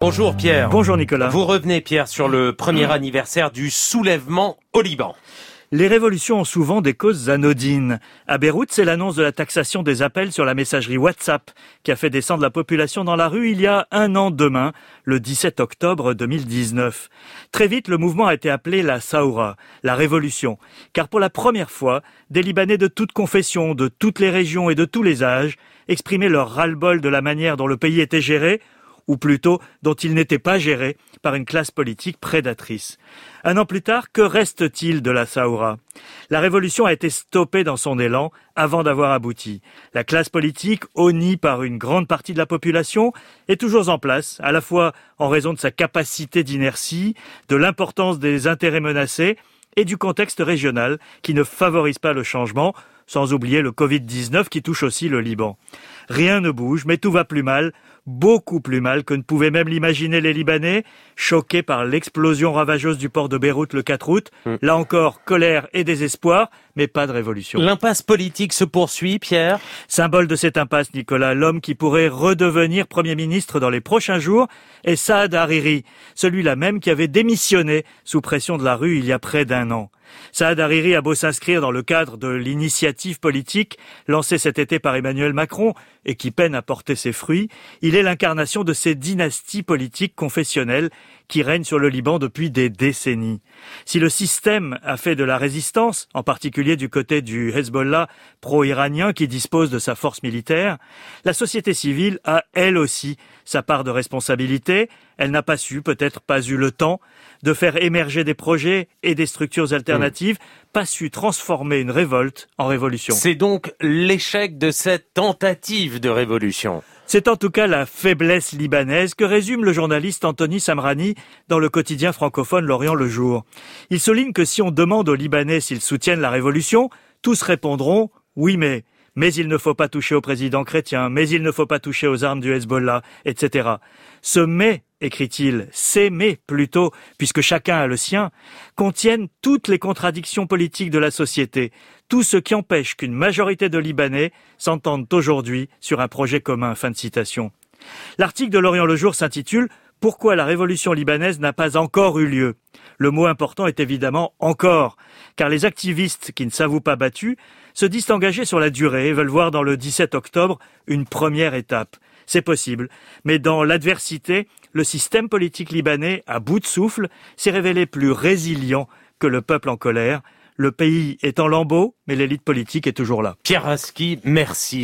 Bonjour Pierre. Bonjour Nicolas. Vous revenez Pierre sur le premier anniversaire du soulèvement au Liban. Les révolutions ont souvent des causes anodines. À Beyrouth, c'est l'annonce de la taxation des appels sur la messagerie WhatsApp qui a fait descendre la population dans la rue il y a un an demain, le 17 octobre 2019. Très vite, le mouvement a été appelé la Saoura, la révolution, car pour la première fois, des Libanais de toutes confessions, de toutes les régions et de tous les âges exprimaient leur ras-le-bol de la manière dont le pays était géré, ou plutôt dont il n'était pas géré par une classe politique prédatrice. Un an plus tard, que reste-t-il de la Saoura ? La révolution a été stoppée dans son élan avant d'avoir abouti. La classe politique, honnie par une grande partie de la population, est toujours en place, à la fois en raison de sa capacité d'inertie, de l'importance des intérêts menacés et du contexte régional qui ne favorise pas le changement, sans oublier le Covid-19 qui touche aussi le Liban. Rien ne bouge, mais tout va plus mal, beaucoup plus mal que ne pouvaient même l'imaginer les Libanais, choqués par l'explosion ravageuse du port de Beyrouth le 4 août. Là encore, colère et désespoir, mais pas de révolution. L'impasse politique se poursuit, Pierre. Symbole de cette impasse, Nicolas, l'homme qui pourrait redevenir Premier ministre dans les prochains jours est Saad Hariri, celui-là même qui avait démissionné sous pression de la rue il y a près d'un an. Saad Hariri a beau s'inscrire dans le cadre de l'initiative politique lancée cet été par Emmanuel Macron et qui peine à porter ses fruits, il est l'incarnation de ces dynasties politiques confessionnelles qui règnent sur le Liban depuis des décennies. Si le système a fait de la résistance, en particulier du côté du Hezbollah pro-iranien qui dispose de sa force militaire, la société civile a elle aussi sa part de responsabilité. Elle n'a pas su, peut-être pas eu le temps, de faire émerger des projets et des structures alternatives, pas su transformer une révolte en révolution. C'est donc l'échec de cette tentative de révolution. C'est en tout cas la faiblesse libanaise que résume le journaliste Anthony Samrani dans le quotidien francophone L'Orient le Jour. Il souligne que si on demande aux Libanais s'ils soutiennent la révolution, tous répondront « oui mais il ne faut pas toucher au président chrétien, mais il ne faut pas toucher aux armes du Hezbollah, etc. » Ce « mais », écrit-il, ces « mais » plutôt, puisque chacun a le sien, contiennent toutes les contradictions politiques de la société, tout ce qui empêche qu'une majorité de Libanais s'entendent aujourd'hui sur un projet commun. Fin de citation. L'article de L'Orient le Jour s'intitule « Pourquoi la révolution libanaise n'a pas encore eu lieu ?» Le mot important est évidemment « encore », car les activistes qui ne s'avouent pas battus se disent engagés sur la durée et veulent voir dans le 17 octobre une première étape. C'est possible, mais dans l'adversité, le système politique libanais, à bout de souffle, s'est révélé plus résilient que le peuple en colère. Le pays est en lambeaux, mais l'élite politique est toujours là. Pierre Rasky, merci.